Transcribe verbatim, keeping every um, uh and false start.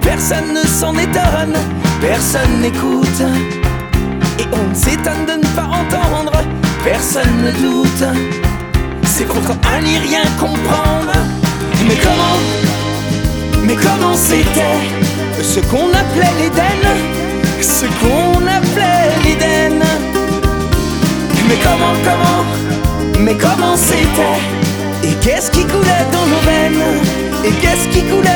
Personne ne s'en étonne, personne n'écoute, et on s'étonne de ne pas entendre, personne ne doute. C'est contre un n'y rien comprendre. Mais comment, mais comment c'était ce qu'on appelait l'Éden, ce qu'on appelait l'Éden. Mais comment, comment, mais comment c'était, et qu'est-ce qui coulait dans nos veines, et qu'est-ce qui coulait